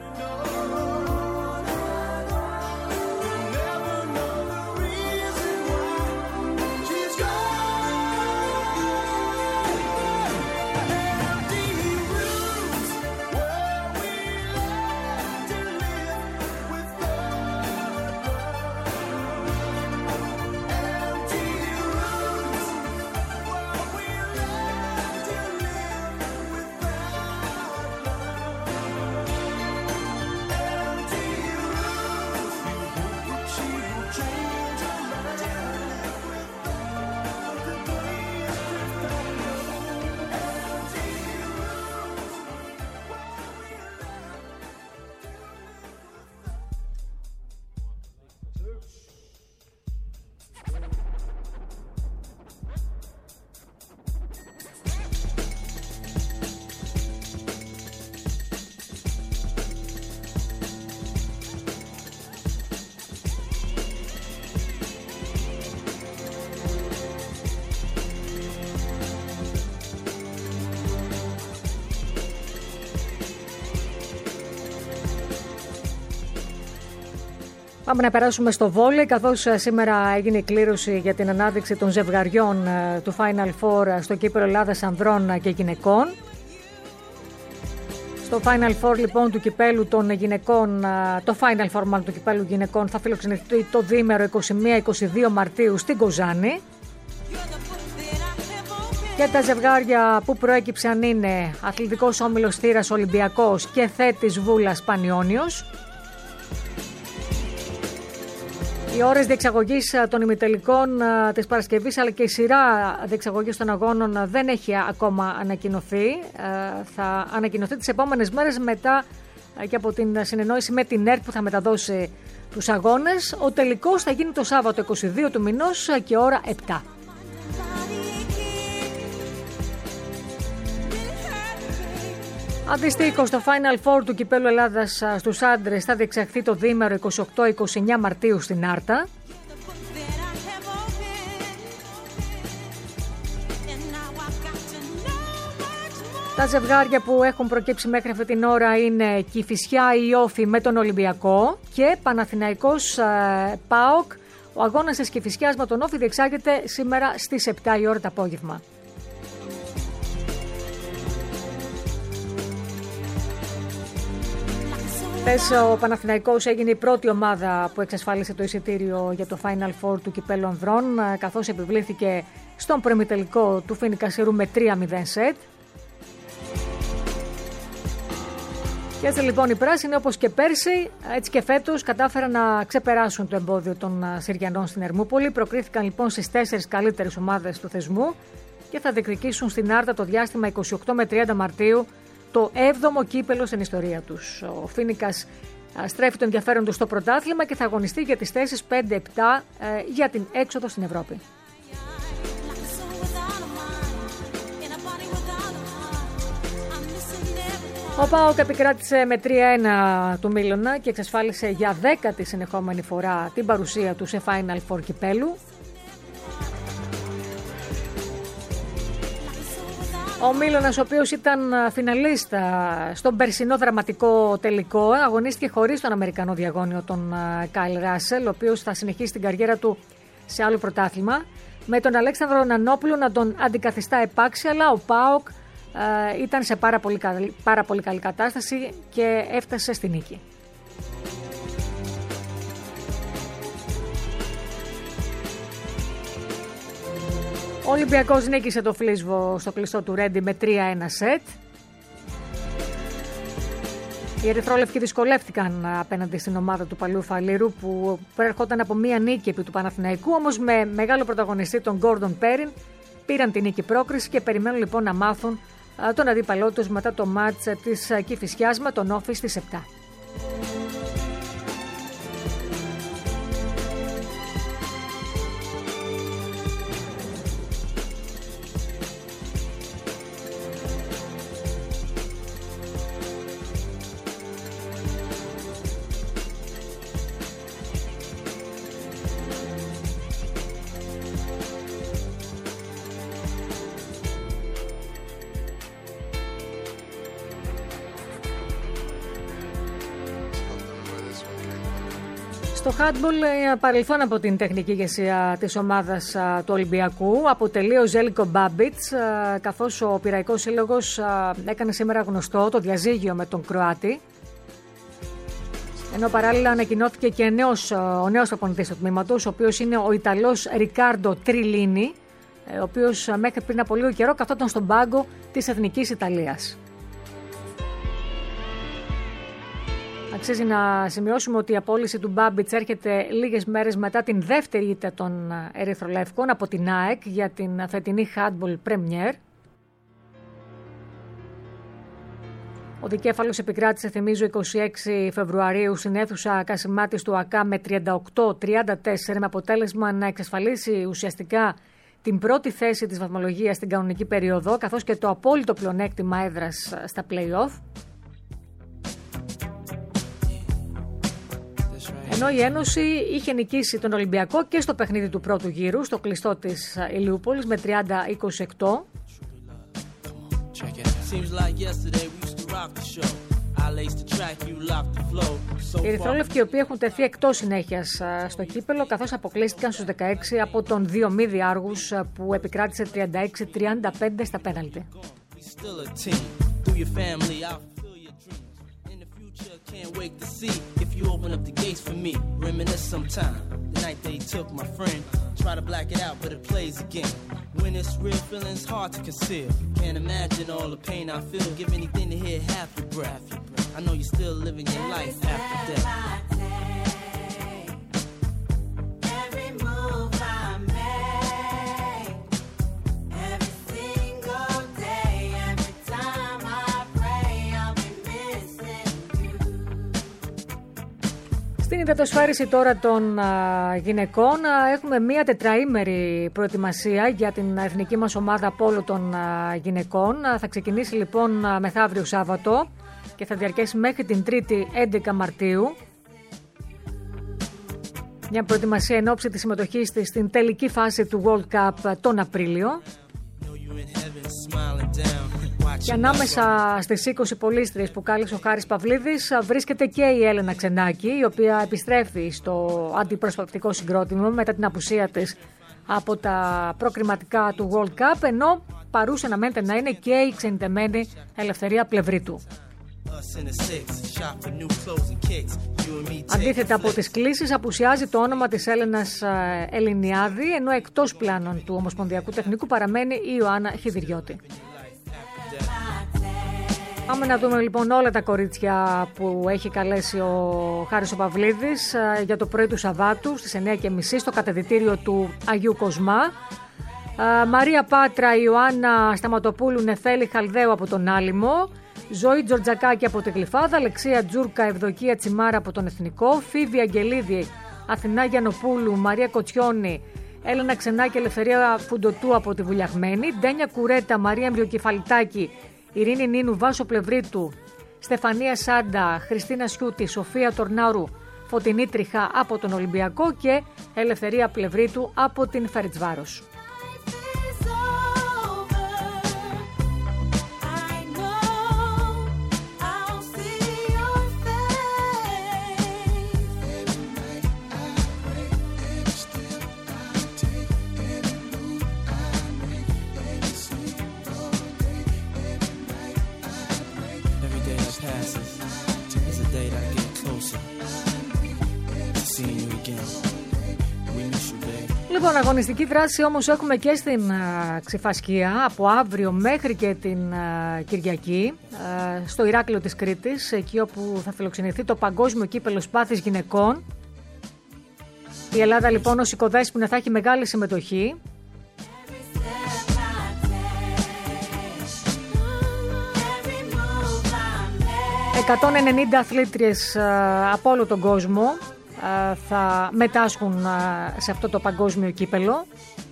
Πάμε να περάσουμε στο βόλεϊ, καθώς σήμερα έγινε η κλήρωση για την ανάδειξη των ζευγαριών του Final Four στο κύπελλο Ελλάδας ανδρών και γυναικών. Στο Final Four λοιπόν του κυπέλλου των γυναικών, το Final Four μάλλον του κυπέλλου γυναικών θα φιλοξενηθεί το διήμερο 21-22 Μαρτίου στην Κοζάνη. Και τα ζευγάρια που προέκυψαν είναι Αθλητικός Όμιλος Θήρας Ολυμπιακός και Θέτης Βούλας Πανιώνιος. Οι ώρες διεξαγωγής των ημιτελικών της Παρασκευής αλλά και η σειρά διεξαγωγής των αγώνων δεν έχει ακόμα ανακοινωθεί. Θα ανακοινωθεί τις επόμενες μέρες μετά και από την συνεννόηση με την ΕΡΤ που θα μεταδώσει τους αγώνες. Ο τελικός θα γίνει το Σάββατο 22 του μηνός και ώρα 7. Αντιστοίχως, το Final Four του κυπέλλου Ελλάδας στους άντρες θα διεξαχθεί το διήμερο 28-29 Μαρτίου στην Άρτα. Τα ζευγάρια που έχουν προκύψει μέχρι αυτή την ώρα είναι Κηφισιά η Όφη με τον Ολυμπιακό και Παναθηναϊκός ΠΑΟΚ. Ο αγώνας της Κηφισιάς με τον Όφη διεξάγεται σήμερα στις 7 η ώρα το απόγευμα. Ο Παναθηναϊκός έγινε η πρώτη ομάδα που εξασφάλισε το εισιτήριο για το Final Four του κυπέλλου ανδρών, καθώς επιβλήθηκε στον προημιτελικό του Φοίνικα Σιρού με 3-0 σετ. Και έτσι λοιπόν οι πράσινοι, όπως και πέρσι, έτσι και φέτος, κατάφεραν να ξεπεράσουν το εμπόδιο των Συριανών στην Ερμούπολη. Προκρίθηκαν λοιπόν στις 4 καλύτερες ομάδες του θεσμού και θα διεκδικήσουν στην Άρτα το διάστημα 28 με 30 Μαρτίου το 7ο κύπελλο στην ιστορία τους. Ο Φοίνικας στρέφει το ενδιαφέρον του στο πρωτάθλημα και θα αγωνιστεί για τις θέσεις 5-7 για την έξοδο στην Ευρώπη. Ο ΠΑΟΚ επικράτησε με 3-1 του Μίλωνα και εξασφάλισε για 10η συνεχόμενη φορά την παρουσία του σε Final Four κυπέλλου. Ο Μίλωνας, ο οποίος ήταν φιναλίστα στον περσινό δραματικό τελικό, αγωνίστηκε χωρίς τον Αμερικανό διαγώνιο τον Κάιλ Ράσελ, ο οποίος θα συνεχίσει την καριέρα του σε άλλο πρωτάθλημα, με τον Αλέξανδρο Νανόπουλο να τον αντικαθιστά επάξια, αλλά ο ΠΑΟΚ ήταν σε πάρα πολύ καλή κατάσταση και έφτασε στη νίκη. Ο Ολυμπιακός νίκησε το Φλίσβο στο κλειστό του Ρέντι με 3-1 σετ. Οι ερυθρόλευκοι δυσκολεύτηκαν απέναντι στην ομάδα του Παλαιού Φαλήρου που προερχόταν από μία νίκη επί του Παναθηναϊκού, όμως με μεγάλο πρωταγωνιστή τον Γκόρντον Πέριν πήραν την νίκη πρόκριση και περιμένουν λοιπόν να μάθουν τον αντίπαλό τους μετά το μάτς της Κηφισιάς με τον Όφη στις 7. Στο handball, παρελθόν από την τεχνική ηγεσία της ομάδας του Ολυμπιακού, αποτελεί ο Ζέλικο Μπάμπιτς, καθώς ο Πειραϊκός Σύλλογος έκανε σήμερα γνωστό το διαζύγιο με τον Κροάτη. Ενώ παράλληλα ανακοινώθηκε και ο νέος προπονητής του τμήματος, ο οποίος είναι ο Ιταλός Ρικάρντο Τριλίνι, ο οποίος μέχρι πριν από λίγο καιρό καθόταν στον πάγκο της Εθνικής Ιταλίας. Αξίζει να σημειώσουμε ότι η απόλυση του Μπάμπιτς έρχεται λίγες μέρες μετά την δεύτερη ήττα των Ερυθρολεύκων από την ΑΕΚ για την φετινή Handball Premier. Ο δικέφαλος επικράτησε, θυμίζω, 26 Φεβρουαρίου στην αίθουσα Κασιμάτης του ΑΚΑ με 38-34, με αποτέλεσμα να εξασφαλίσει ουσιαστικά την πρώτη θέση της βαθμολογίας στην κανονική περίοδο, καθώς και το απόλυτο πλεονέκτημα έδρας στα play-off. Ενώ η Ένωση είχε νικήσει τον Ολυμπιακό και στο παιχνίδι του πρώτου γύρου, στο κλειστό της Ηλιούπολης με 30-28. Οι ερυθρόλευκοι, οι οποίοι έχουν τεθεί εκτός συνέχειας στο κύπελο, καθώς αποκλείστηκαν στους 16 από τον 2 μη διάργους που επικράτησε 36-35 στα πέναλτι. Can't wait to see if you open up the gates for me. Reminisce sometime. The night they took my friend. Try to black it out, but it plays again. When it's real, feeling's hard to conceal. Can't imagine all the pain I feel. Give anything to hear half your breath. I know you're still living your life after death. Στην υδατοσφαίριση τώρα των γυναικών έχουμε μία τετραήμερη προετοιμασία για την εθνική μας ομάδα πόλο των γυναικών. Θα ξεκινήσει λοιπόν μεθαύριο Σάββατο και θα διαρκέσει μέχρι την 3η 11 Μαρτίου. Μια προετοιμασία εν ώψη της συμμετοχής της στην τελική φάση του World Cup τον Απρίλιο. Και ανάμεσα στις 20 πολίστριες που κάλυψε ο Χάρης Παυλίδης βρίσκεται και η Έλενα Ξενάκη, η οποία επιστρέφει στο αντιπροσωπευτικό συγκρότημα μετά την απουσία της από τα προκριματικά του World Cup, ενώ παρούσε να μένεται να είναι και η ξενιτεμένη Ελευθερία Πλευρίτου. Αντίθετα από τις κλήσεις, απουσιάζει το όνομα της Έλενας Ελληνιάδη, ενώ εκτός πλάνων του Ομοσπονδιακού Τεχνικού παραμένει η Ιωάννα Χιδηριώτη. Πάμε να δούμε λοιπόν όλα τα κορίτσια που έχει καλέσει ο Χάρης ο Παυλίδης για το πρωί του Σαββάτου στις 9:30 στο κατεδυτήριο του Αγίου Κοσμά. Μαρία Πάτρα, Ιωάννα Σταματοπούλου, Νεφέλη Χαλδαίου από τον Άλυμο, Ζωή Τζορτζακάκη από την Γλυφάδα, Αλεξία Τζούρκα, Ευδοκία Τσιμάρα από τον Εθνικό, Φίβη Αγγελίδη, Αθηνά Γιαννοπούλου, Μαρία Κοτσιόνη, Έλενα Ξενάκη, Ελευθερία Φουντοτού από τη Βουλιαγμένη, Ντένια Κουρέτα, Μαρία Μυριοκεφαλιτάκη, Ειρήνη Νίνου, Βάσο Πλευρίτου, Στεφανία Σάντα, Χριστίνα Σιούτη, Σοφία Τορνάρου, Φωτεινή Τριχά από τον Ολυμπιακό και Ελευθερία Πλευρίτου από την Φερετσβάρος. Λοιπόν, αγωνιστική δράση όμως έχουμε και στην Ξηφασκία από αύριο μέχρι και την Κυριακή στο Ηράκλειο της Κρήτης, εκεί όπου θα φιλοξενηθεί το Παγκόσμιο Κύπελλο Σπάθης Γυναικών. Η Ελλάδα λοιπόν ως οικοδέσποινα θα έχει μεγάλη συμμετοχή. «190 αθλήτριες από όλο τον κόσμο θα μετάσχουν σε αυτό το παγκόσμιο κύπελλο.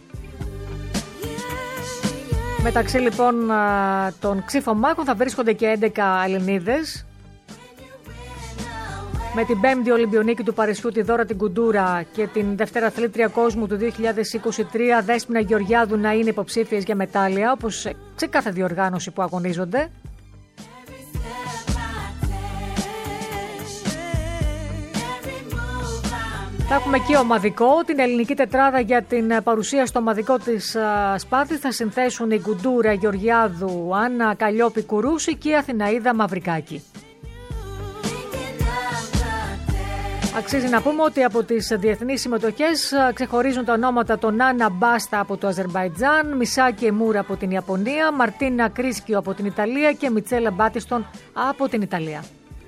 Μεταξύ λοιπόν των ξυφομάχων θα βρίσκονται και 11 Ελληνίδες. Με την 5η Ολυμπιονίκη του Παρισιού, τη Δώρα την Κουντούρα, και την Δευτέρα Αθλήτρια Κόσμου του 2023, Δέσποινα Γεωργιάδου, να είναι υποψήφιες για μετάλλια, όπως σε κάθε διοργάνωση που αγωνίζονται. Θα έχουμε και ομαδικό, την ελληνική τετράδα για την παρουσία στο ομαδικό της Σπάθης. Θα συνθέσουν η Γκουντούρα Γεωργιάδου, Άννα Καλλιόπη Κουρούση και η Αθηναίδα Μαυρικάκη. Αξίζει να πούμε ότι από τις διεθνείς συμμετοχές ξεχωρίζουν τα ονόματα των Άννα Μπάστα από το Αζερμπαϊτζάν, Μισάκη Μούρα από την Ιαπωνία, Μαρτίνα Κρίσκιο από την Ιταλία και Μιτσέλα Μπάτιστον από την Ιταλία.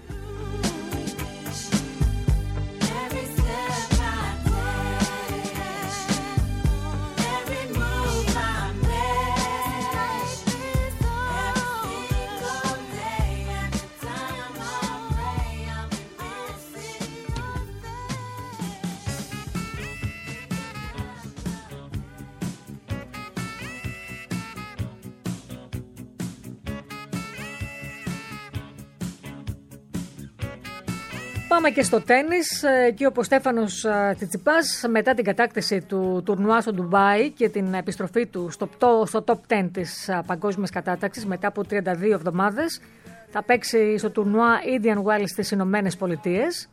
Πάμε και στο τένις, εκεί όπου ο Στέφανος Τσιτσιπάς μετά την κατάκτηση του τουρνουά στο Ντουμπάι και την επιστροφή του στο top 10 της παγκόσμιας κατάταξης μετά από 32 εβδομάδες θα παίξει στο τουρνουά Indian Wells στις Ηνωμένες Πολιτείες.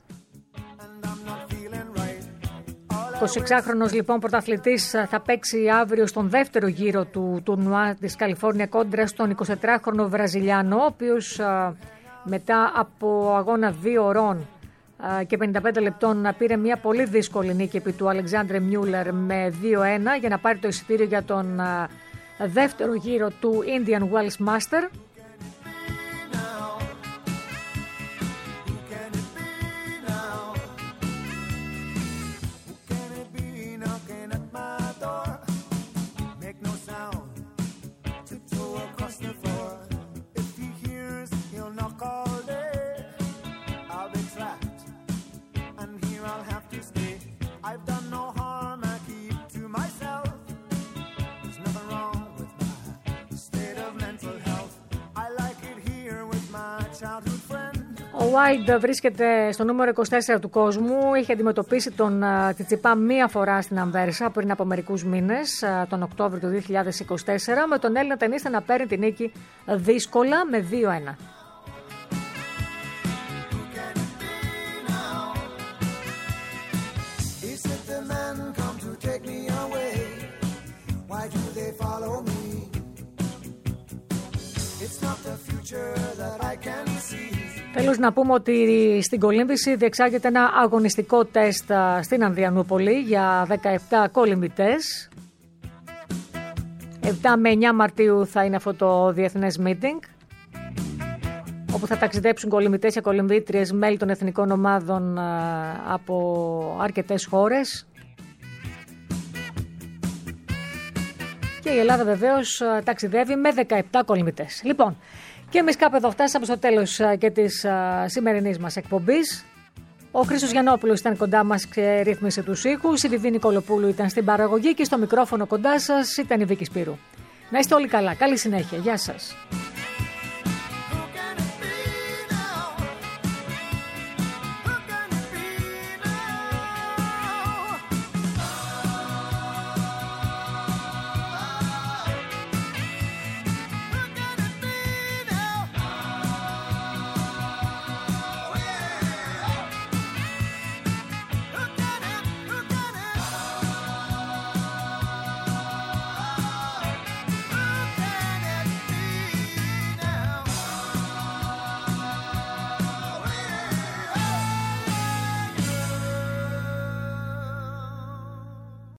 26χρονος λοιπόν πρωταθλητής θα παίξει αύριο στον δεύτερο γύρο του τουρνουά της Καλιφόρνια κόντρα στον 24χρονο Βραζιλιάνο, ο οποίος μετά από αγώνα 2 ώρων και 55 λεπτών πήρε μια πολύ δύσκολη νίκη επί του Αλεξάνδρε Μιούλερ με 2-1 για να πάρει το εισιτήριο για τον δεύτερο γύρο του Indian Wells Master. Ο White βρίσκεται στο νούμερο 24 του κόσμου. Είχε αντιμετωπίσει τον Τσιτσιπά μία φορά στην Αμβέρσα πριν από μερικούς μήνες, τον Οκτώβριο του 2024, με τον Έλληνα τενίστα να παίρνει την νίκη δύσκολα με 2-1. Τέλος να πούμε ότι στην κολύμβηση διεξάγεται ένα αγωνιστικό τεστ στην Ανδριανούπολη για 17 κολυμβητές. 7 με 9 Μαρτίου θα είναι αυτό το διεθνές meeting, όπου θα ταξιδέψουν κολυμβητές και κολυμβήτριες μέλη των εθνικών ομάδων από αρκετές χώρες. Και η Ελλάδα βεβαίως ταξιδεύει με 17 κολυμβητές. Λοιπόν, και εμείς κάπου εδώ φτάσαμε στο τέλος και της σημερινής μας εκπομπής. Ο Χρήστος Γιαννόπουλος ήταν κοντά μας και ρύθμισε τους ήχους. Η Βιβή Νικολοπούλου ήταν στην παραγωγή και στο μικρόφωνο κοντά σας ήταν η Βίκη Σπύρου. Να είστε όλοι καλά. Καλή συνέχεια. Γεια σας.